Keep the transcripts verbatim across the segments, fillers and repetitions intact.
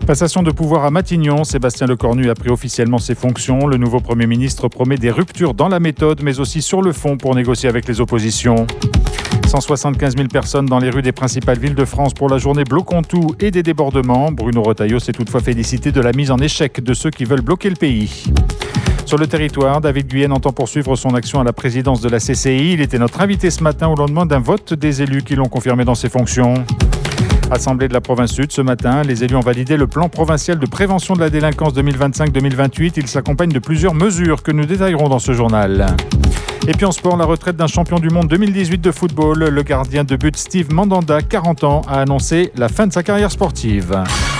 Passation de pouvoir à Matignon, Sébastien Lecornu a pris officiellement ses fonctions. Le nouveau Premier ministre promet des ruptures dans la méthode, mais aussi sur le fond pour négocier avec les oppositions. cent soixante-quinze mille personnes dans les rues des principales villes de France pour la journée Bloquons tout et des débordements. Bruno Retailleau s'est toutefois félicité de la mise en échec de ceux qui veulent bloquer le pays. Sur le territoire, David Guyenne entend poursuivre son action à la présidence de la C C I. Il était notre invité ce matin au lendemain d'un vote des élus qui l'ont confirmé dans ses fonctions. Assemblée de la province sud, ce matin, les élus ont validé le plan provincial de prévention de la délinquance deux mille vingt-cinq deux mille vingt-huit. Il s'accompagne de plusieurs mesures que nous détaillerons dans ce journal. Et puis en sport, la retraite d'un champion du monde deux mille dix-huit de football. Le gardien de but Steve Mandanda, quarante ans, a annoncé la fin de sa carrière sportive.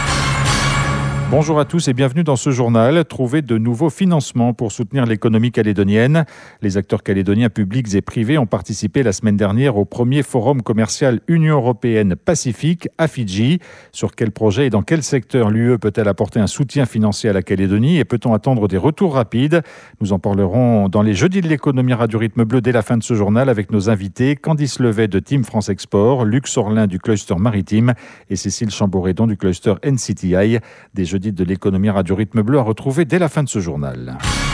Bonjour à tous et bienvenue dans ce journal. Trouver de nouveaux financements pour soutenir l'économie calédonienne. Les acteurs calédoniens publics et privés ont participé la semaine dernière au premier forum commercial Union européenne-Pacifique à Fidji. Sur quel projet et dans quel secteur l'U E peut-elle apporter un soutien financier à la Calédonie et peut-on attendre des retours rapides? Nous en parlerons dans les Jeudis de l'économie Radio Rythme Bleu dès la fin de ce journal avec nos invités Candice Levet de Team France Export, Luc Sorlin du cluster maritime et Cécile Chamboredon du cluster N C T I. Des Jeudis de l'économie Radio Rythme Bleu à retrouver dès la fin de ce journal.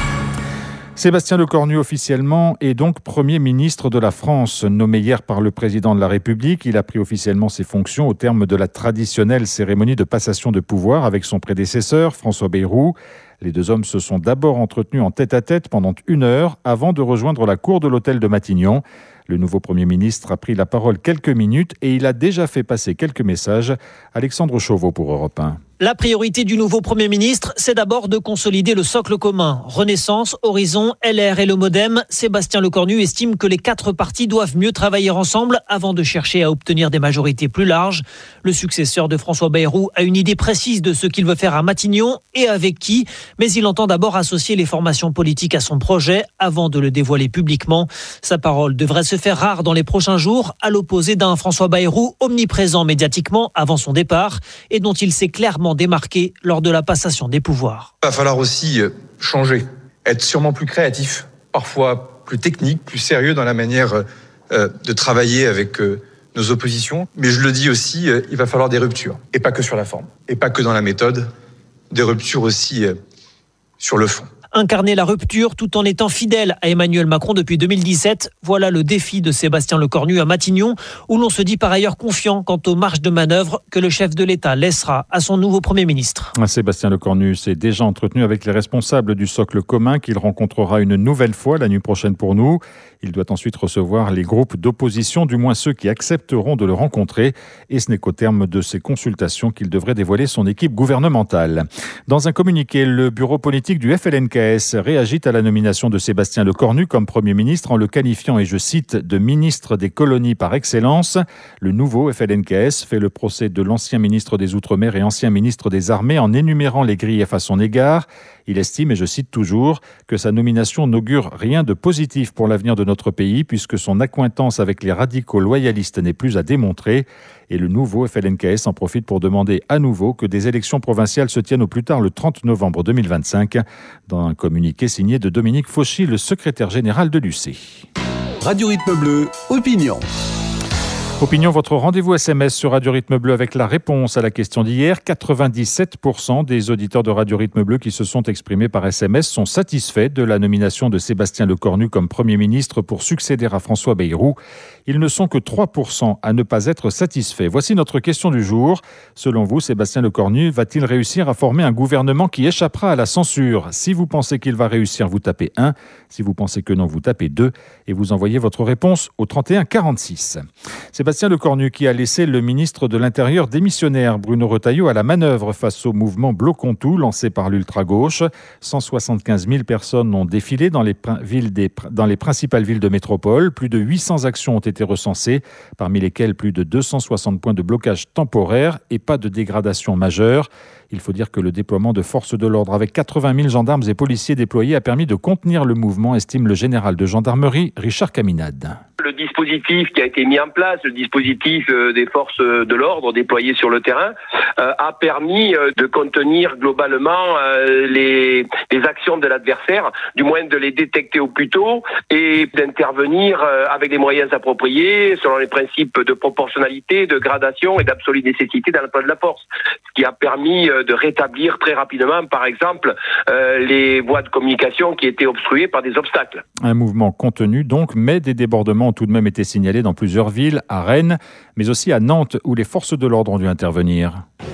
Sébastien Lecornu officiellement est donc Premier ministre de la France. Nommé hier par le président de la République, il a pris officiellement ses fonctions au terme de la traditionnelle cérémonie de passation de pouvoir avec son prédécesseur François Bayrou. Les deux hommes se sont d'abord entretenus en tête-à-tête pendant une heure avant de rejoindre la cour de l'hôtel de Matignon. Le nouveau Premier ministre a pris la parole quelques minutes et il a déjà fait passer quelques messages. Alexandre Chauveau pour Europe un. La priorité du nouveau Premier ministre, c'est d'abord de consolider le socle commun. Renaissance, Horizon, L R et le Modem. Sébastien Lecornu estime que les quatre partis doivent mieux travailler ensemble avant de chercher à obtenir des majorités plus larges. Le successeur de François Bayrou a une idée précise de ce qu'il veut faire à Matignon et avec qui, mais il entend d'abord associer les formations politiques à son projet avant de le dévoiler publiquement. Sa parole devrait se faire rare dans les prochains jours, à l'opposé d'un François Bayrou omniprésent médiatiquement avant son départ et dont il s'est clairement démarqué lors de la passation des pouvoirs. Il va falloir aussi changer, être sûrement plus créatif, parfois plus technique, plus sérieux dans la manière de travailler avec nos oppositions. Mais je le dis aussi, il va falloir des ruptures, et pas que sur la forme, et pas que dans la méthode, des ruptures aussi sur le fond. Incarner la rupture tout en étant fidèle à Emmanuel Macron depuis deux mille dix-sept, voilà le défi de Sébastien Lecornu à Matignon, où l'on se dit par ailleurs confiant quant aux marges de manœuvre que le chef de l'État laissera à son nouveau Premier ministre. Sébastien Lecornu s'est déjà entretenu avec les responsables du socle commun qu'il rencontrera une nouvelle fois la nuit prochaine pour nous. Il doit ensuite recevoir les groupes d'opposition, du moins ceux qui accepteront de le rencontrer. Et ce n'est qu'au terme de ces consultations qu'il devrait dévoiler son équipe gouvernementale. Dans un communiqué, le bureau politique du F L N K S réagit à la nomination de Sébastien Lecornu comme Premier ministre en le qualifiant, et je cite, de ministre des colonies par excellence. Le nouveau F L N K S fait le procès de l'ancien ministre des Outre-mer et ancien ministre des Armées en énumérant les griefs à son égard. Il estime, et je cite toujours, que sa nomination n'augure rien de positif pour l'avenir de notre pays puisque son accointance avec les radicaux loyalistes n'est plus à démontrer. Et le nouveau F L N K S en profite pour demander à nouveau que des élections provinciales se tiennent au plus tard le trente novembre deux mille vingt-cinq. Dans un communiqué signé de Dominique Fauchy, le secrétaire général de l'U C. Radio Rythme Bleu, opinion. Opinion, votre rendez-vous S M S sur Radio Rythme Bleu avec la réponse à la question d'hier. quatre-vingt-dix-sept pour cent des auditeurs de Radio Rythme Bleu qui se sont exprimés par S M S sont satisfaits de la nomination de Sébastien Lecornu comme Premier ministre pour succéder à François Bayrou. Ils ne sont que trois pour cent à ne pas être satisfaits. Voici notre question du jour. Selon vous, Sébastien Lecornu va-t-il réussir à former un gouvernement qui échappera à la censure? Si vous pensez qu'il va réussir, vous tapez un. Si vous pensez que non, vous tapez deux. Et vous envoyez votre réponse au trente et un quarante-six. Sébastien Lecornu qui a laissé le ministre de l'Intérieur démissionnaire Bruno Retailleau à la manœuvre face au mouvement Bloquons tout lancé par l'ultra-gauche. cent soixante-quinze mille personnes ont défilé dans les, villes des, dans les principales villes de métropole. Plus de huit cents actions ont été recensées, parmi lesquelles plus de deux cent soixante points de blocage temporaire et pas de dégradation majeure. Il faut dire que le déploiement de forces de l'ordre avec quatre-vingt mille gendarmes et policiers déployés a permis de contenir le mouvement, estime le général de gendarmerie Richard Caminade. Le dispositif qui a été mis en place le dispositif des forces de l'ordre déployées sur le terrain a permis de contenir globalement les, les actions de l'adversaire, du moins de les détecter au plus tôt et d'intervenir avec les moyens appropriés selon les principes de proportionnalité, de gradation et d'absolue nécessité dans l'emploi de la force. Ce qui a permis de rétablir très rapidement, par exemple, les voies de communication qui étaient obstruées par des obstacles. Un mouvement contenu donc, mais des débordements ont tout de même été signalés dans plusieurs villes, à Rennes, mais aussi à Nantes, où les forces de l'ordre ont dû intervenir.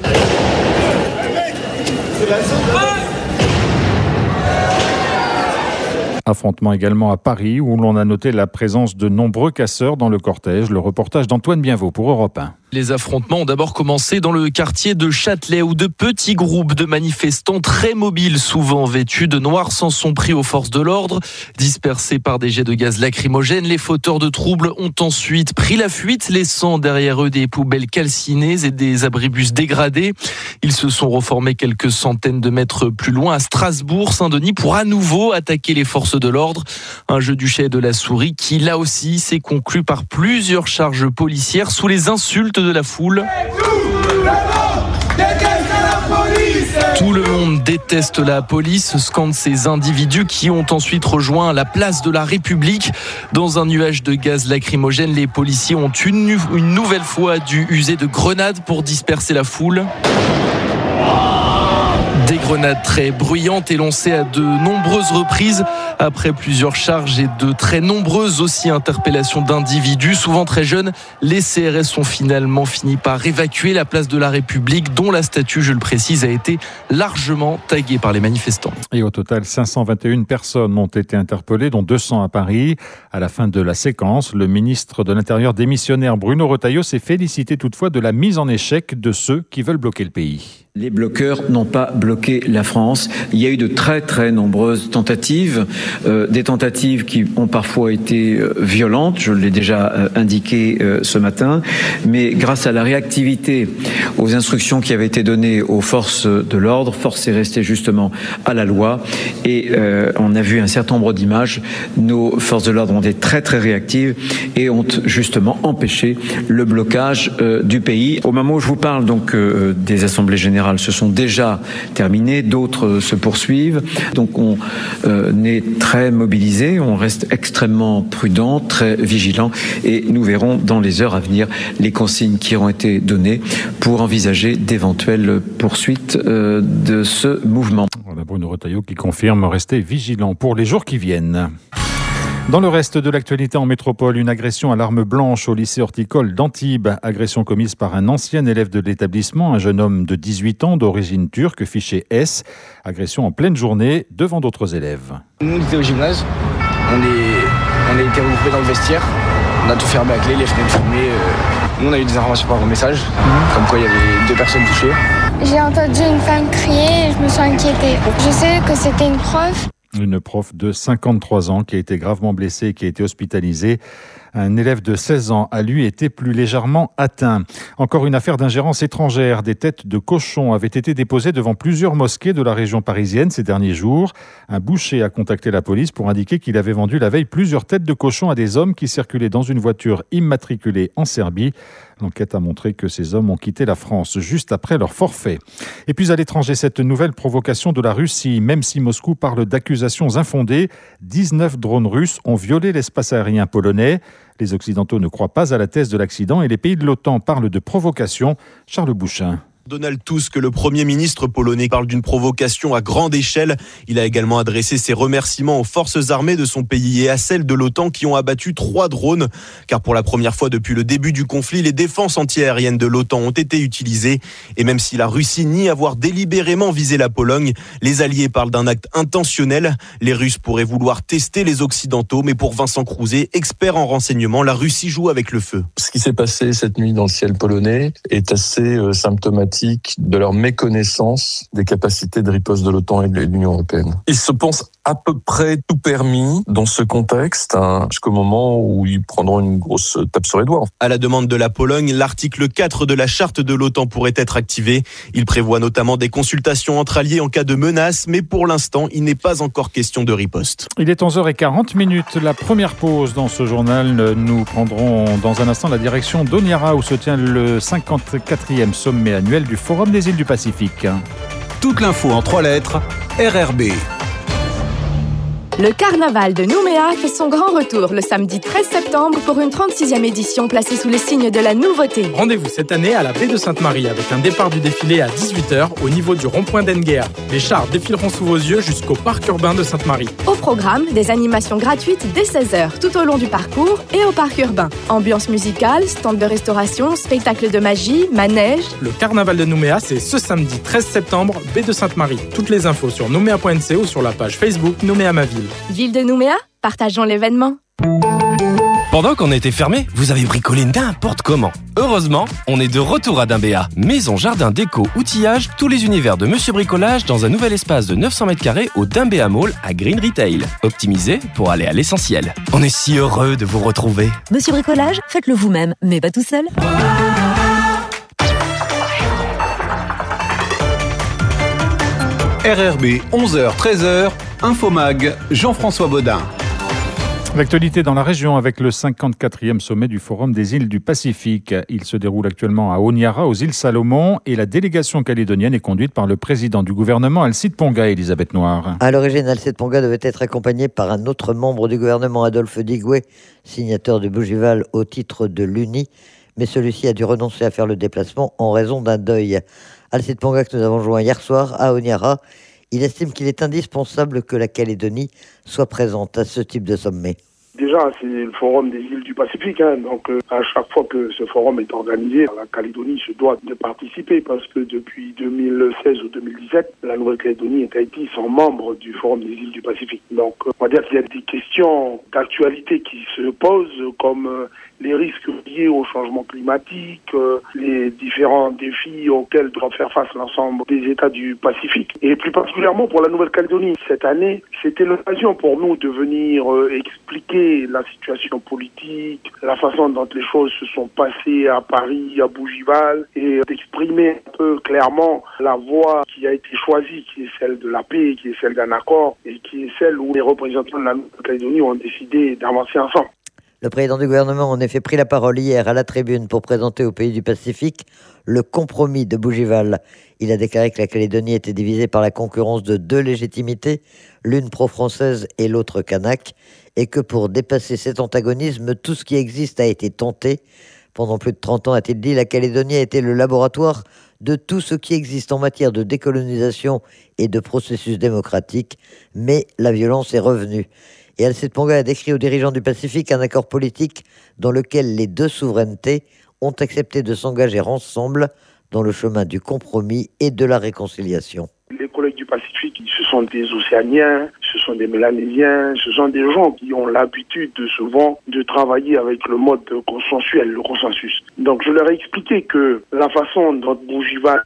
Affrontement également à Paris, où l'on a noté la présence de nombreux casseurs dans le cortège. Le reportage d'Antoine Bienvaux pour Europe un. Les affrontements ont d'abord commencé dans le quartier de Châtelet où de petits groupes de manifestants très mobiles, souvent vêtus de noir, s'en sont pris aux forces de l'ordre. Dispersés par des jets de gaz lacrymogènes, les fauteurs de troubles ont ensuite pris la fuite, laissant derrière eux des poubelles calcinées et des abribus dégradés. Ils se sont reformés quelques centaines de mètres plus loin à Strasbourg, Saint-Denis, pour à nouveau attaquer les forces de l'ordre. Un jeu du chat et de la souris qui, là aussi, s'est conclu par plusieurs charges policières sous les insultes de la foule. Tout le monde déteste la police, scandent ces individus qui ont ensuite rejoint la place de la République. Dans un nuage de gaz lacrymogène, les policiers ont une, une nouvelle fois dû user de grenades pour disperser la foule. Des grenades très bruyantes et lancées à de nombreuses reprises. Après plusieurs charges et de très nombreuses aussi interpellations d'individus, souvent très jeunes, les C R S ont finalement fini par évacuer la place de la République, dont la statue, je le précise, a été largement taguée par les manifestants. Et au total, cinq cent vingt et une personnes ont été interpellées, dont deux cents à Paris. À la fin de la séquence, le ministre de l'Intérieur démissionnaire Bruno Retailleau s'est félicité toutefois de la mise en échec de ceux qui veulent bloquer le pays. Les bloqueurs n'ont pas bloqué la France. Il y a eu de très très nombreuses tentatives, euh, des tentatives qui ont parfois été euh, violentes, je l'ai déjà euh, indiqué euh, ce matin, mais grâce à la réactivité, aux instructions qui avaient été données aux forces de l'ordre, force est restée justement à la loi et euh, on a vu un certain nombre d'images. Nos forces de l'ordre ont été très très réactives et ont justement empêché le blocage euh, du pays. Au moment où je vous parle donc euh, des assemblées générales se sont déjà terminées, d'autres se poursuivent. Donc on euh, est très mobilisé, on reste extrêmement prudent, très vigilant et nous verrons dans les heures à venir les consignes qui auront été données pour envisager d'éventuelles poursuites euh, de ce mouvement. Voilà Bruno Retailleau qui confirme rester vigilant pour les jours qui viennent. Dans le reste de l'actualité en métropole, une agression à l'arme blanche au lycée horticole d'Antibes. Agression commise par un ancien élève de l'établissement, un jeune homme de dix-huit ans d'origine turque, fiché S. Agression en pleine journée devant d'autres élèves. Nous, on était au gymnase. On, est, on a été regroupés dans le vestiaire. On a tout fermé à clé, les fenêtres fermées. Nous, on a eu des informations par message, mmh. comme quoi il y avait deux personnes touchées. J'ai entendu une femme crier et je me suis inquiétée. Je sais que c'était une prof. Une prof de cinquante-trois ans qui a été gravement blessée et qui a été hospitalisée. Un élève de seize ans a lui été plus légèrement atteint. Encore une affaire d'ingérence étrangère. Des têtes de cochons avaient été déposées devant plusieurs mosquées de la région parisienne ces derniers jours. Un boucher a contacté la police pour indiquer qu'il avait vendu la veille plusieurs têtes de cochons à des hommes qui circulaient dans une voiture immatriculée en Serbie. L'enquête a montré que ces hommes ont quitté la France juste après leur forfait. Et puis à l'étranger, cette nouvelle provocation de la Russie, même si Moscou parle d'accusations infondées, dix-neuf drones russes ont violé l'espace aérien polonais. Les Occidentaux ne croient pas à la thèse de l'accident et les pays de l'OTAN parlent de provocation. Charles Bouchin. Donald Tusk, le Premier ministre polonais, parle d'une provocation à grande échelle. Il a également adressé ses remerciements aux forces armées de son pays et à celles de l'OTAN qui ont abattu trois drones. Car pour la première fois depuis le début du conflit, les défenses antiaériennes de l'OTAN ont été utilisées. Et même si la Russie nie avoir délibérément visé la Pologne, les alliés parlent d'un acte intentionnel. Les Russes pourraient vouloir tester les Occidentaux, mais pour Vincent Crouzet, expert en renseignement, la Russie joue avec le feu. Ce qui s'est passé cette nuit dans le ciel polonais est assez euh, symptomatique critique de leur méconnaissance des capacités de riposte de l'OTAN et de l'Union européenne. Ils se pensent à peu près tout permis dans ce contexte, hein, jusqu'au moment où ils prendront une grosse tape sur les doigts. À la demande de la Pologne, l'article quatre de la charte de l'OTAN pourrait être activé. Il prévoit notamment des consultations entre alliés en cas de menace, mais pour l'instant, il n'est pas encore question de riposte. Il est onze heures quarante minutes. La première pause dans ce journal. Nous prendrons dans un instant la direction d'Honiara où se tient le cinquante-quatrième sommet annuel du Forum des îles du Pacifique. Toute l'info en trois lettres, R R B. Le carnaval de Nouméa fait son grand retour le samedi treize septembre pour une trente-sixième édition placée sous le signe de la nouveauté. Rendez-vous cette année à la baie de Sainte-Marie avec un départ du défilé à dix-huit heures au niveau du rond-point d'Enguer. Les chars défileront sous vos yeux jusqu'au parc urbain de Sainte-Marie. Au programme, des animations gratuites dès seize heures tout au long du parcours et au parc urbain. Ambiance musicale, stand de restauration, spectacle de magie, manège. Le carnaval de Nouméa, c'est ce samedi treize septembre, baie de Sainte-Marie. Toutes les infos sur nouméa point n c ou sur la page Facebook Nouméa ma ville. Ville de Nouméa, partageons l'événement. Pendant qu'on était fermé, vous avez bricolé n'importe comment. Heureusement, on est de retour à Dimbéa. Maison, jardin, déco, outillage, tous les univers de Monsieur Bricolage dans un nouvel espace de neuf cents mètres carrés au Dimbéa Mall à Green Retail. Optimisé pour aller à l'essentiel. On est si heureux de vous retrouver. Monsieur Bricolage, faites-le vous-même, mais pas tout seul. R R B, onze heures treize heures, Infomag, Jean-François Baudin. L'actualité dans la région avec le cinquante-quatrième sommet du Forum des îles du Pacifique. Il se déroule actuellement à Honiara, aux îles Salomon, et la délégation calédonienne est conduite par le président du gouvernement, Alcide Ponga, Elisabeth Noir. À l'origine, Alcide Ponga devait être accompagné par un autre membre du gouvernement, Adolphe Digoué, signateur de Bougival au titre de l'U N I, mais celui-ci a dû renoncer à faire le déplacement en raison d'un deuil. Alcide Ponga, que nous avons joint hier soir à Honiara, il estime qu'il est indispensable que la Calédonie soit présente à ce type de sommet. Déjà, c'est le forum des îles du Pacifique, hein, donc euh, à chaque fois que ce forum est organisé, la Calédonie se doit de participer parce que depuis deux mille seize ou deux mille dix-sept, la Nouvelle-Calédonie et Tahiti sont membres du forum des îles du Pacifique. Donc euh, on va dire qu'il y a des questions d'actualité qui se posent comme euh, les risques liés au changement climatique, euh, les différents défis auxquels doivent faire face l'ensemble des États du Pacifique. Et plus particulièrement pour la Nouvelle-Calédonie, cette année, c'était l'occasion pour nous de venir euh, expliquer la situation politique, la façon dont les choses se sont passées à Paris, à Bougival, et d'exprimer un peu clairement la voie qui a été choisie, qui est celle de la paix, qui est celle d'un accord, et qui est celle où les représentants de la Nouvelle-Calédonie ont décidé d'avancer ensemble. Le président du gouvernement a en effet pris la parole hier à la tribune pour présenter aux pays du Pacifique le compromis de Bougival. Il a déclaré que la Calédonie était divisée par la concurrence de deux légitimités, l'une pro-française et l'autre kanak, et que pour dépasser cet antagonisme, tout ce qui existe a été tenté. Pendant plus de trente ans, a-t-il dit, la Calédonie a été le laboratoire de tout ce qui existe en matière de décolonisation et de processus démocratique, mais la violence est revenue. Et Alcide Ponga a décrit aux dirigeants du Pacifique un accord politique dans lequel les deux souverainetés ont accepté de s'engager ensemble dans le chemin du compromis et de la réconciliation. Les collègues du Pacifique, ce sont des Océaniens, ce sont des Mélanésiens, ce sont des gens qui ont l'habitude de souvent de travailler avec le mode consensuel, le consensus. Donc je leur ai expliqué que la façon dont Bougival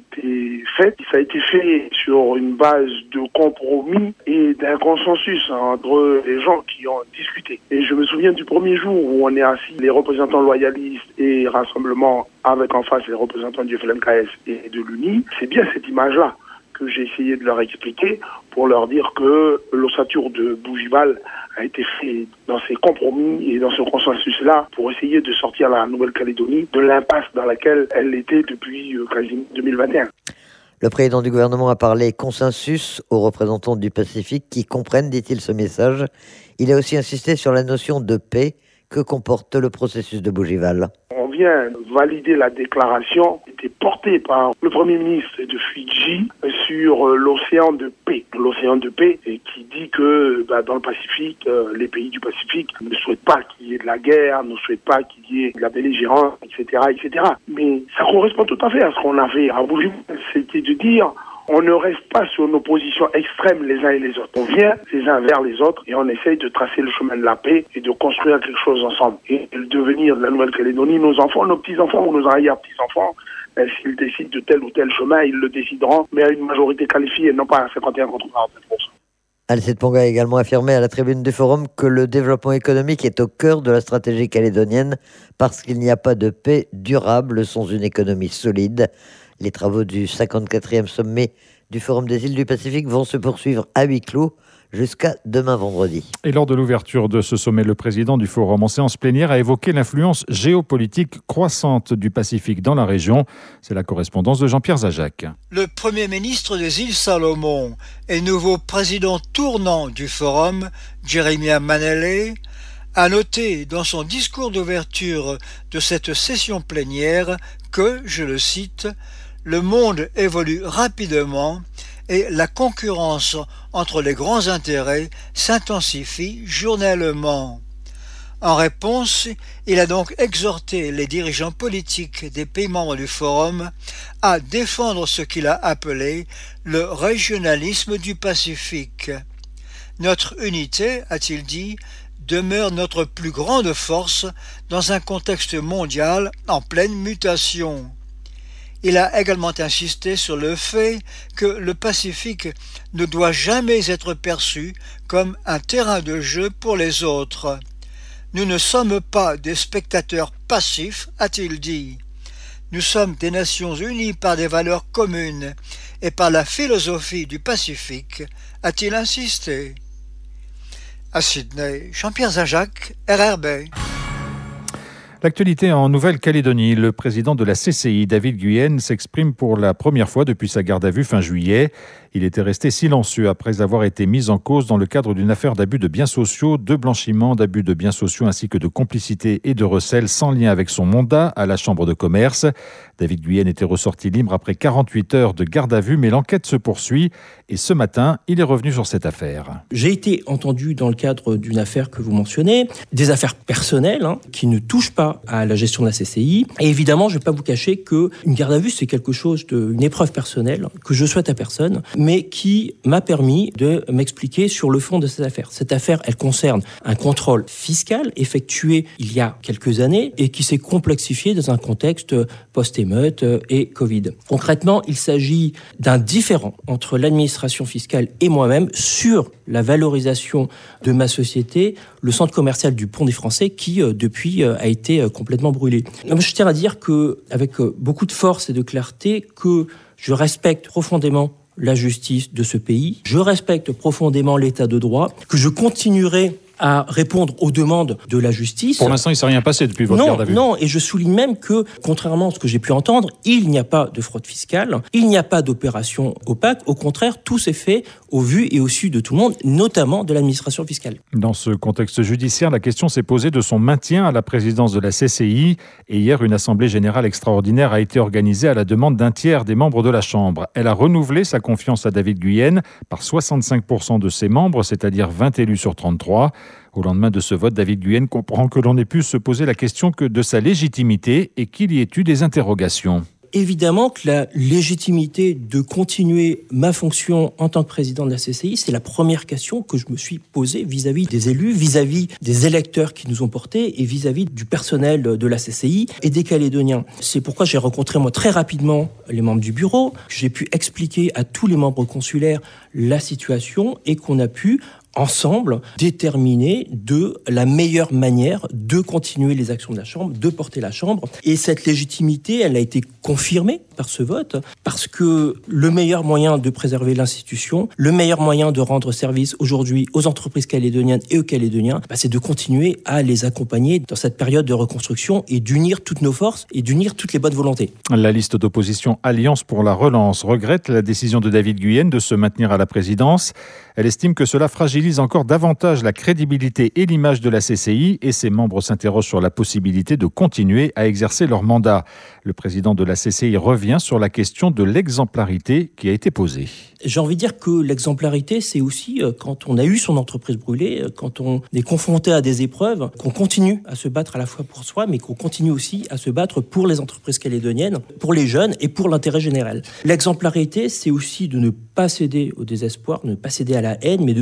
été fait, ça a été fait sur une base de compromis et d'un consensus entre les gens qui ont discuté. Et je me souviens du premier jour où on est assis, les représentants loyalistes et Rassemblement avec en face les représentants du F L N K S et de l'U N I. C'est bien cette image-là que j'ai essayé de leur expliquer pour leur dire que l'ossature de Bougival a été fait dans ces compromis et dans ce consensus-là pour essayer de sortir la Nouvelle-Calédonie de l'impasse dans laquelle elle était depuis euh, quasiment deux mille vingt et un. Le président du gouvernement a parlé consensus aux représentants du Pacifique qui comprennent, dit-il, ce message. Il a aussi insisté sur la notion de paix que comporte le processus de Bougival. On vient valider la déclaration qui était portée par le Premier ministre de Fidji sur l'océan de paix. L'océan de paix et qui dit que bah, dans le Pacifique, euh, les pays du Pacifique ne souhaitent pas qu'il y ait de la guerre, ne souhaitent pas qu'il y ait de la belligérance, et cetera, et cetera. Mais ça correspond tout à fait à ce qu'on avait à Bougival. C'était de dire on ne reste pas sur nos positions extrêmes les uns et les autres. On vient les uns vers les autres et on essaye de tracer le chemin de la paix et de construire quelque chose ensemble. Et le devenir de la Nouvelle-Calédonie, nos enfants, nos petits-enfants ou nos arrière-petits-enfants Et s'ils décident de tel ou tel chemin, ils le décideront, mais à une majorité qualifiée, non pas à cinquante et un contre quarante-sept pour cent. Alcide Ponga a également affirmé à la tribune du Forum que le développement économique est au cœur de la stratégie calédonienne parce qu'il n'y a pas de paix durable sans une économie solide. Les travaux du cinquante-quatrième sommet du Forum des îles du Pacifique vont se poursuivre à huis clos jusqu'à demain vendredi. Et lors de l'ouverture de ce sommet, le président du Forum en séance plénière a évoqué l'influence géopolitique croissante du Pacifique dans la région. C'est la correspondance de Jean-Pierre Zajac. Le Premier ministre des îles Salomon et nouveau président tournant du Forum, Jeremiah Manele, a noté dans son discours d'ouverture de cette session plénière que, je le cite, « Le monde évolue rapidement » et la concurrence entre les grands intérêts s'intensifie journellement. En réponse, il a donc exhorté les dirigeants politiques des pays membres du Forum à défendre ce qu'il a appelé le régionalisme du Pacifique. Notre unité, a-t-il dit, demeure notre plus grande force dans un contexte mondial en pleine mutation. Il a également insisté sur le fait que le Pacifique ne doit jamais être perçu comme un terrain de jeu pour les autres. Nous ne sommes pas des spectateurs passifs, a-t-il dit. Nous sommes des nations unies par des valeurs communes et par la philosophie du Pacifique, a-t-il insisté. À Sydney, Jean-Pierre Zajac, R R B. L'actualité en Nouvelle-Calédonie. Le président de la C C I, David Guyenne, s'exprime pour la première fois depuis sa garde à vue fin juillet. Il était resté silencieux après avoir été mis en cause dans le cadre d'une affaire d'abus de biens sociaux, de blanchiment d'abus de biens sociaux ainsi que de complicité et de recel sans lien avec son mandat à la Chambre de commerce. David Guyenne était ressorti libre après quarante-huit heures de garde à vue, mais l'enquête se poursuit et ce matin, il est revenu sur cette affaire. J'ai été entendu dans le cadre d'une affaire que vous mentionnez, des affaires personnelles hein, qui ne touchent pas à la gestion de la C C I. Et évidemment, je ne vais pas vous cacher qu'une garde à vue, c'est quelque chose de, une épreuve personnelle que je souhaite à personne, mais qui m'a permis de m'expliquer sur le fond de cette affaire. Cette affaire, elle concerne un contrôle fiscal effectué il y a quelques années et qui s'est complexifié dans un contexte post-émeute et Covid. Concrètement, il s'agit d'un différend entre l'administration fiscale et moi-même sur la valorisation de ma société, le centre commercial du Pont des Français, qui depuis a été complètement brûlé. Je tiens à dire que, avec beaucoup de force et de clarté, que je respecte profondément la justice de ce pays, je respecte profondément l'état de droit, que je continuerai à répondre aux demandes de la justice. Pour l'instant, il ne s'est rien passé depuis votre non, garde à vue. Non, et je souligne même que, contrairement à ce que j'ai pu entendre, il n'y a pas de fraude fiscale, il n'y a pas d'opération opaque. Au contraire, tout s'est fait au vu et au su de tout le monde, notamment de l'administration fiscale. Dans ce contexte judiciaire, la question s'est posée de son maintien à la présidence de la C C I. Et hier, une assemblée générale extraordinaire a été organisée à la demande d'un tiers des membres de la Chambre. Elle a renouvelé sa confiance à David Guyenne par soixante-cinq pour cent de ses membres, c'est-à-dire vingt élus sur trente-trois. Au lendemain de ce vote, David Guyenne comprend que l'on ait pu se poser la question que de sa légitimité et qu'il y ait eu des interrogations. Évidemment que la légitimité de continuer ma fonction en tant que président de la C C I, c'est la première question que je me suis posée vis-à-vis des élus, vis-à-vis des électeurs qui nous ont portés et vis-à-vis du personnel de la C C I et des Calédoniens. C'est pourquoi j'ai rencontré moi très rapidement les membres du bureau, j'ai pu expliquer à tous les membres consulaires la situation et qu'on a pu ensemble déterminer de la meilleure manière de continuer les actions de la Chambre, de porter la Chambre. Et cette légitimité, elle a été confirmée par ce vote, parce que le meilleur moyen de préserver l'institution, le meilleur moyen de rendre service aujourd'hui aux entreprises calédoniennes et aux Calédoniens, bah, c'est de continuer à les accompagner dans cette période de reconstruction et d'unir toutes nos forces et d'unir toutes les bonnes volontés. La liste d'opposition Alliance pour la relance regrette la décision de David Guyenne de se maintenir à la présidence. Elle estime que cela fragilise encore davantage la crédibilité et l'image de la C C I et ses membres s'interrogent sur la possibilité de continuer à exercer leur mandat. Le président de la C C I revient sur la question de l'exemplarité qui a été posée. J'ai envie de dire que l'exemplarité, c'est aussi quand on a eu son entreprise brûlée, quand on est confronté à des épreuves, qu'on continue à se battre à la fois pour soi, mais qu'on continue aussi à se battre pour les entreprises calédoniennes, pour les jeunes et pour l'intérêt général. L'exemplarité, c'est aussi de ne pas céder au désespoir, de ne pas céder à la haine, mais de trouver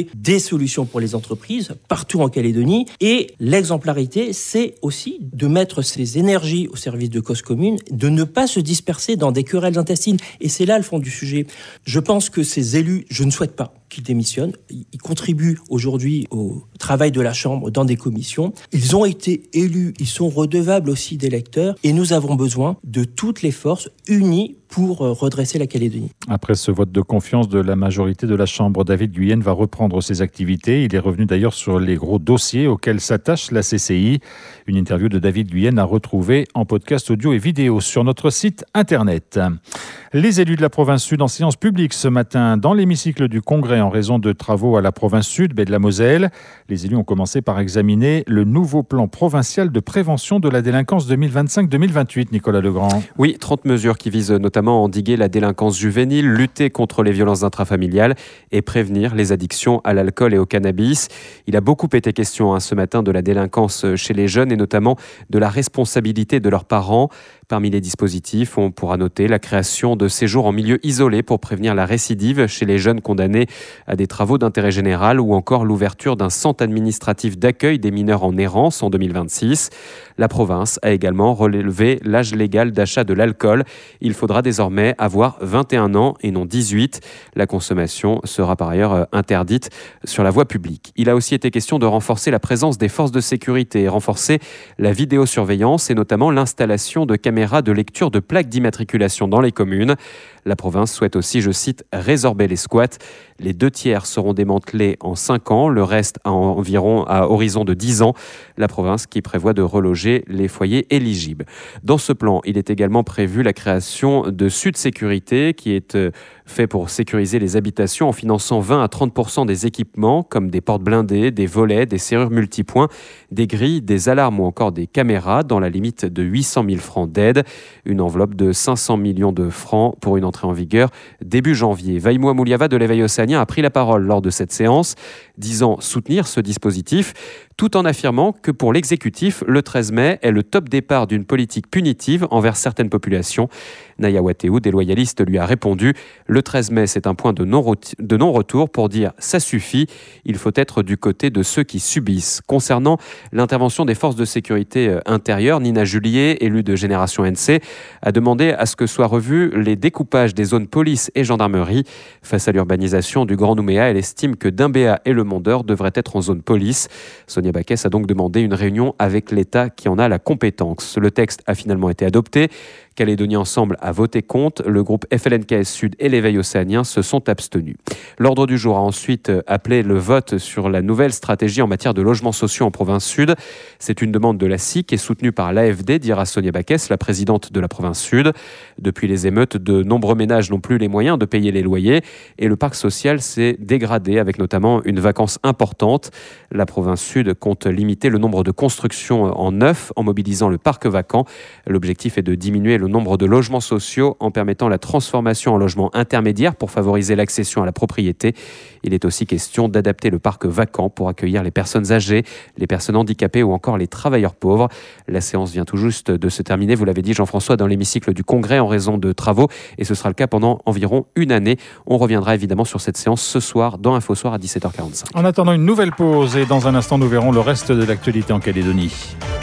trouver des solutions pour les entreprises partout en Calédonie. Et l'exemplarité, c'est aussi de mettre ses énergies au service de causes communes, de ne pas se disperser dans des querelles intestines. Et c'est là le fond du sujet. Je pense que ces élus, je ne souhaite pas qu'ils démissionnent. Ils contribuent aujourd'hui au travail de la Chambre dans des commissions. Ils ont été élus, ils sont redevables aussi d'électeurs et nous avons besoin de toutes les forces unies pour redresser la Calédonie. Après ce vote de confiance de la majorité de la Chambre, David Guyenne va reprendre ses activités. Il est revenu d'ailleurs sur les gros dossiers auxquels s'attache la C C I. Une interview de David Guyenne à retrouver en podcast audio et vidéo sur notre site internet. Les élus de la province sud en séance publique ce matin dans l'hémicycle du Congrès en raison de travaux à la province sud, baie de la Moselle. Les élus ont commencé par examiner le nouveau plan provincial de prévention de la délinquance deux mille vingt-cinq deux mille vingt-huit. Nicolas Legrand. Oui, trente mesures qui visent notamment à endiguer la délinquance juvénile, lutter contre les violences intrafamiliales et prévenir les addictions à l'alcool et au cannabis. Il a beaucoup été question hein, ce matin de la délinquance chez les jeunes et notamment de la responsabilité de leurs parents. Parmi les dispositifs, on pourra noter la création de séjours en milieu isolé pour prévenir la récidive chez les jeunes condamnés à des travaux d'intérêt général ou encore l'ouverture d'un centre administratif d'accueil des mineurs en errance en deux mille vingt-six. La province a également relevé l'âge légal d'achat de l'alcool. Il faudra désormais avoir vingt et un ans et non dix-huit. La consommation sera par ailleurs interdite sur la voie publique. Il a aussi été question de renforcer la présence des forces de sécurité et renforcer la vidéosurveillance et notamment l'installation de caméras de lecture de plaques d'immatriculation dans les communes. La province souhaite aussi, je cite, résorber les squats. Les deux tiers seront démantelés en cinq ans, le reste à environ à horizon de dix ans. La province qui prévoit de reloger les foyers éligibles. Dans ce plan, il est également prévu la création de Sud Sécurité qui est fait pour sécuriser les habitations en finançant vingt à trente pour cent des équipements comme des portes blindées, des volets, des serrures multipoints, des grilles, des alarmes ou encore des caméras dans la limite de huit cent mille francs d'aide. Une enveloppe de cinq cents millions de francs pour une entrée en vigueur début janvier. Vaïmoua Mouliava de l'Éveil océanien a pris la parole lors de cette séance, disant soutenir ce dispositif, tout en affirmant que pour l'exécutif, le treize mai est le top départ d'une politique punitive envers certaines populations. Naya Wateou, des loyalistes, lui a répondu « Le treize mai, c'est un point de non-retour pour dire « ça suffit, il faut être du côté de ceux qui subissent ». Concernant l'intervention des forces de sécurité intérieure, Nina Julier, élue de Génération N C, a demandé à ce que soient revus les découpages des zones police et gendarmerie. Face à l'urbanisation du Grand Nouméa, elle estime que Dimbéa et le Mondeur devraient être en zone police. Sonia Baquès a donc demandé une réunion avec l'État qui en a la compétence. Le texte a finalement été adopté. Calédonie Ensemble a voté contre. Le groupe F L N K S Sud et l'Éveil océanien se sont abstenus. L'ordre du jour a ensuite appelé le vote sur la nouvelle stratégie en matière de logements sociaux en province sud. C'est une demande de la S I C et soutenue par l'A F D, dira Sonia Baquès, la présidente de la province sud. Depuis les émeutes, de nombreux ménages n'ont plus les moyens de payer les loyers et le parc social s'est dégradé avec notamment une vacance importante. La province sud compte limiter le nombre de constructions en neuf en mobilisant le parc vacant. L'objectif est de diminuer le nombre de logements sociaux en permettant la transformation en logements intermédiaires pour favoriser l'accession à la propriété. Il est aussi question d'adapter le parc vacant pour accueillir les personnes âgées, les personnes handicapées ou encore les travailleurs pauvres. La séance vient tout juste de se terminer, vous l'avez dit Jean-François, dans l'hémicycle du Congrès en raison de travaux et ce sera le cas pendant environ une année. On reviendra évidemment sur cette séance ce soir dans InfoSoir à dix-sept heures quarante-cinq. En attendant une nouvelle pause et dans un instant nous verrons le reste de l'actualité en Calédonie.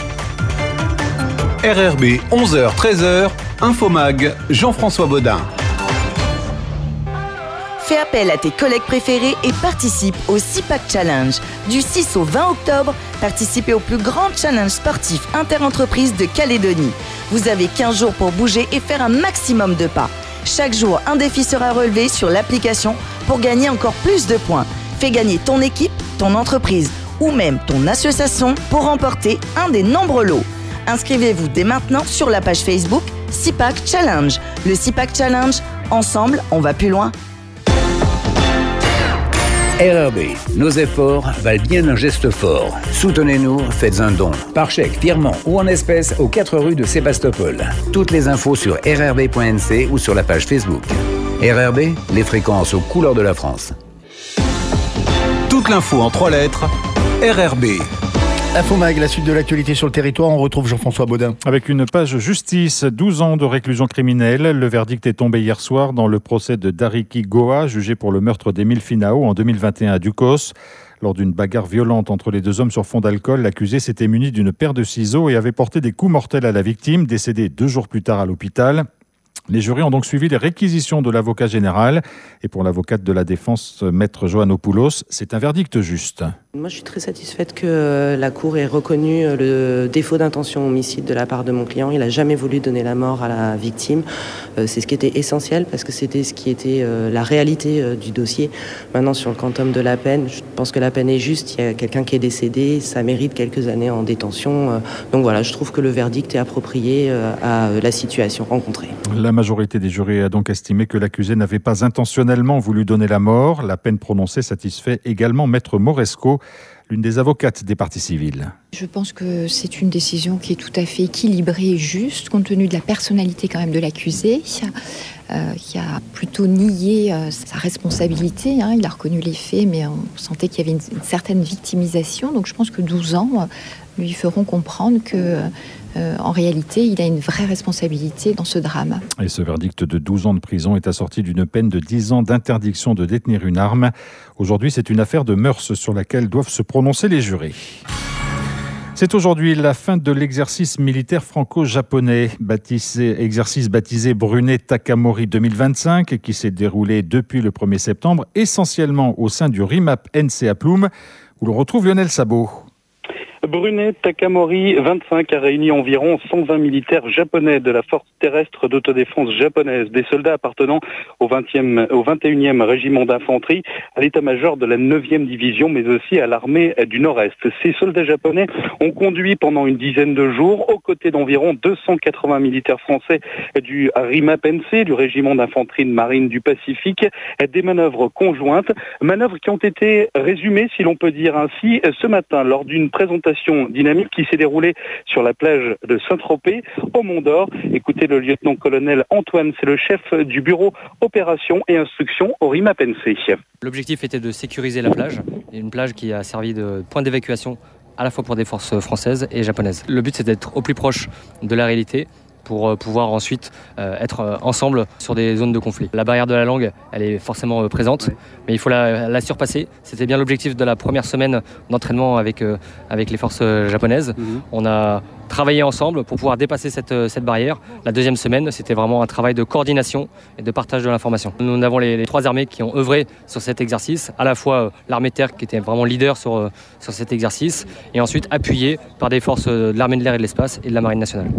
R R B, onze heures treize heures, Infomag, Jean-François Baudin. Fais appel à tes collègues préférés et participe au CIPAC Challenge. Du six au vingt octobre, participez au plus grand challenge sportif interentreprises de Calédonie. Vous avez quinze jours pour bouger et faire un maximum de pas. Chaque jour, un défi sera relevé sur l'application pour gagner encore plus de points. Fais gagner ton équipe, ton entreprise ou même ton association pour remporter un des nombreux lots. Inscrivez-vous dès maintenant sur la page Facebook CIPAC Challenge. Le CIPAC Challenge, ensemble, on va plus loin. R R B, nos efforts valent bien un geste fort. Soutenez-nous, faites un don. Par chèque, virement ou en espèces aux quatre rues de Sébastopol. Toutes les infos sur r r b point n c ou sur la page Facebook. R R B, les fréquences aux couleurs de la France. Toute l'info en trois lettres, R R B. Infomag, la suite de l'actualité sur le territoire, on retrouve Jean-François Baudin. Avec une page justice, douze ans de réclusion criminelle. Le verdict est tombé hier soir dans le procès de Dariki Goa, jugé pour le meurtre d'Émile Finao en deux mille vingt et un à Ducos. Lors d'une bagarre violente entre les deux hommes sur fond d'alcool, l'accusé s'était muni d'une paire de ciseaux et avait porté des coups mortels à la victime, décédée deux jours plus tard à l'hôpital. Les jurys ont donc suivi les réquisitions de l'avocat général. Et pour l'avocate de la défense, maître Joannopoulos, c'est un verdict juste. Moi, je suis très satisfaite que la Cour ait reconnu le défaut d'intention homicide de la part de mon client. Il n'a jamais voulu donner la mort à la victime. C'est ce qui était essentiel parce que c'était ce qui était la réalité du dossier. Maintenant, sur le quantum de la peine, je pense que la peine est juste. Il y a quelqu'un qui est décédé, ça mérite quelques années en détention. Donc voilà, je trouve que le verdict est approprié à la situation rencontrée. La majorité des jurés a donc estimé que l'accusé n'avait pas intentionnellement voulu donner la mort. La peine prononcée satisfait également maître Moresco, l'une des avocates des parties civiles. Je pense que c'est une décision qui est tout à fait équilibrée et juste, compte tenu de la personnalité quand même de l'accusé, euh, qui a plutôt nié euh, sa responsabilité. Hein. Il a reconnu les faits, mais on sentait qu'il y avait une, une certaine victimisation. Donc je pense que douze ans euh, lui feront comprendre que... Euh, en réalité, il a une vraie responsabilité dans ce drame. Et ce verdict de douze ans de prison est assorti d'une peine de dix ans d'interdiction de détenir une arme. Aujourd'hui, c'est une affaire de mœurs sur laquelle doivent se prononcer les jurés. C'est aujourd'hui la fin de l'exercice militaire franco-japonais, baptisé, exercice baptisé Brunet Takamori deux mille vingt-cinq, qui s'est déroulé depuis le premier septembre, essentiellement au sein du RIMAP N C A Plume, où l'on retrouve Lionel Sabot. Brunet Takamori vingt-cinq a réuni environ cent vingt militaires japonais de la force terrestre d'autodéfense japonaise, des soldats appartenant au vingtième, au vingt et unième régiment d'infanterie, à l'état-major de la neuvième division, mais aussi à l'armée du Nord-Est. Ces soldats japonais ont conduit pendant une dizaine de jours, aux côtés d'environ deux cent quatre-vingts militaires français du RIMAP N C, du régiment d'infanterie de marine du Pacifique, des manœuvres conjointes, manœuvres qui ont été résumées, si l'on peut dire ainsi, ce matin lors d'une présentation dynamique qui s'est déroulée sur la plage de Saint-Tropez, au Mont-d'Or. Écoutez le lieutenant-colonel Antoine, c'est le chef du bureau opération et instruction au RIMAP N C. L'objectif était de sécuriser la plage, une plage qui a servi de point d'évacuation à la fois pour des forces françaises et japonaises. Le but, c'est d'être au plus proche de la réalité pour pouvoir ensuite euh, être ensemble sur des zones de conflit. La barrière de la langue, elle est forcément euh, présente, mais il faut la, la surpasser. C'était bien l'objectif de la première semaine d'entraînement avec, euh, avec les forces euh, japonaises. Mmh. On a travaillé ensemble pour pouvoir dépasser cette, euh, cette barrière. La deuxième semaine, c'était vraiment un travail de coordination et de partage de l'information. Nous avons les, les trois armées qui ont œuvré sur cet exercice, à la fois euh, l'armée de terre qui était vraiment leader sur, euh, sur cet exercice, et ensuite appuyée par des forces euh, de l'armée de l'air et de l'espace et de la marine nationale.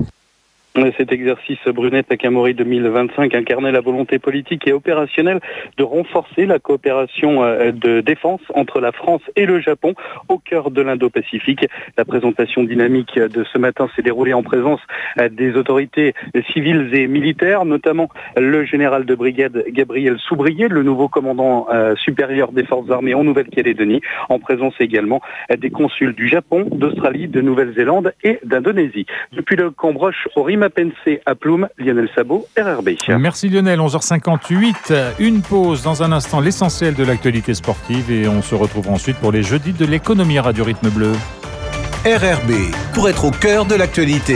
Cet exercice Brunet Takamori deux mille vingt-cinq incarnait la volonté politique et opérationnelle de renforcer la coopération de défense entre la France et le Japon au cœur de l'Indo-Pacifique. La présentation dynamique de ce matin s'est déroulée en présence des autorités civiles et militaires, notamment le général de brigade Gabriel Soubrier, le nouveau commandant supérieur des forces armées en Nouvelle-Calédonie, en présence également des consuls du Japon, d'Australie, de Nouvelle-Zélande et d'Indonésie. Depuis le Cambroche au RIMAP N C à Plume, Lionel Sabot, R R B. Merci Lionel, onze heures cinquante-huit. Une pause, dans un instant, l'essentiel de l'actualité sportive, et on se retrouve ensuite pour les jeudis de l'économie à Radio Rythme Bleu. R R B, pour être au cœur de l'actualité.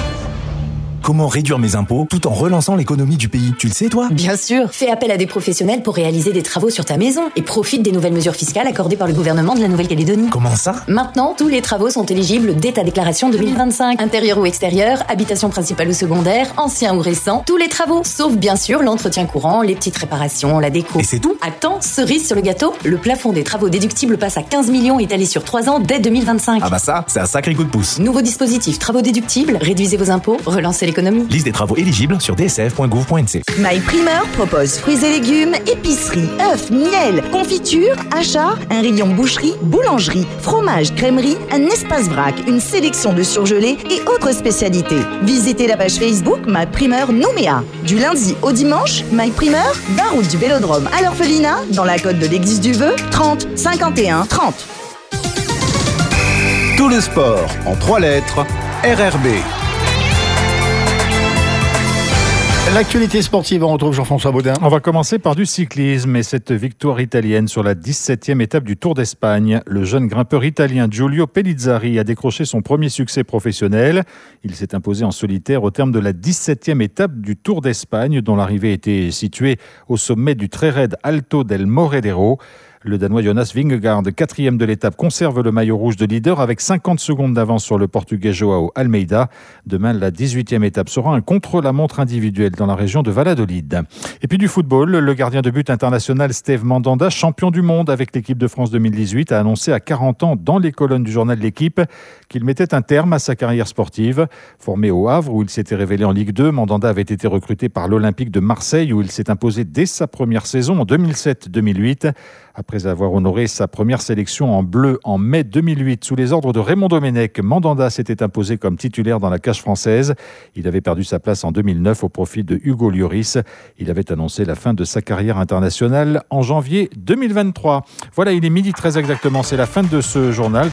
Comment réduire mes impôts tout en relançant l'économie du pays? Tu le sais, toi? Bien sûr. Fais appel à des professionnels pour réaliser des travaux sur ta maison et profite des nouvelles mesures fiscales accordées par le gouvernement de la Nouvelle-Calédonie. Comment ça? Maintenant, tous les travaux sont éligibles dès ta déclaration deux mille vingt-cinq. Intérieur ou extérieur, habitation principale ou secondaire, ancien ou récent, tous les travaux. Sauf bien sûr l'entretien courant, les petites réparations, la déco. Et c'est tout? Attends, cerise sur le gâteau, le plafond des travaux déductibles passe à quinze millions étalé sur trois ans dès deux mille vingt-cinq. Ah bah ça, c'est un sacré coup de pouce. Nouveau dispositif, travaux déductibles, réduisez vos impôts, relancez l'économie. Liste des travaux éligibles sur d s f point gouv point n c. My Primeur propose fruits et légumes, épicerie, œufs, miel, confiture, achats, un rayon boucherie, boulangerie, fromage, crèmerie, un espace vrac, une sélection de surgelés et autres spécialités. Visitez la page Facebook My Primeur Nouméa. Du lundi au dimanche, My Primeur, vingt route du Vélodrome à l'Orphelinat, dans la côte de l'Église du Vœu, trente cinquante et un trente. Tout le sport en trois lettres, R R B. L'actualité sportive, on retrouve Jean-François Baudin. On va commencer par du cyclisme et cette victoire italienne sur la dix-septième étape du Tour d'Espagne. Le jeune grimpeur italien Giulio Pellizzari a décroché son premier succès professionnel. Il s'est imposé en solitaire au terme de la dix-septième étape du Tour d'Espagne, dont l'arrivée était située au sommet du très raide Alto del Morredero. Le Danois Jonas Vingegaard, quatrième de l'étape, conserve le maillot rouge de leader avec cinquante secondes d'avance sur le Portugais Joao Almeida. Demain, la dix-huitième étape sera un contre-la-montre individuel dans la région de Valladolid. Et puis du football, le gardien de but international Steve Mandanda, champion du monde avec l'équipe de France deux mille dix-huit, a annoncé à quarante ans dans les colonnes du journal L'Équipe qu'il mettait un terme à sa carrière sportive. Formé au Havre, où il s'était révélé en Ligue deux, Mandanda avait été recruté par l'Olympique de Marseille, où il s'est imposé dès sa première saison en deux mille sept deux mille huit. Après avoir honoré sa première sélection en bleu en mai deux mille huit sous les ordres de Raymond Domenech, Mandanda s'était imposé comme titulaire dans la cage française. Il avait perdu sa place en deux mille neuf au profit de Hugo Lloris. Il avait annoncé la fin de sa carrière internationale en janvier deux mille vingt-trois. Voilà, il est midi treize exactement, c'est la fin de ce journal.